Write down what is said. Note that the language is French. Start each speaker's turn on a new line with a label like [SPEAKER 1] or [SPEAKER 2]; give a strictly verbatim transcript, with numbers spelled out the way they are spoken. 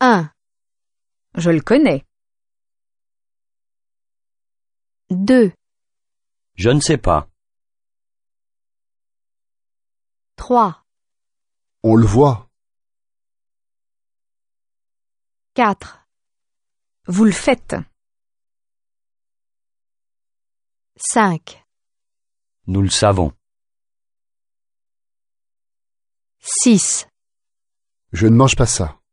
[SPEAKER 1] un,
[SPEAKER 2] Je le connais.
[SPEAKER 1] deux,
[SPEAKER 3] Je ne sais pas.
[SPEAKER 1] trois,
[SPEAKER 4] On le voit.
[SPEAKER 1] quatre,
[SPEAKER 2] Vous le faites.
[SPEAKER 1] cinq,
[SPEAKER 3] Nous le savons.
[SPEAKER 1] six.
[SPEAKER 4] Je ne mange pas ça.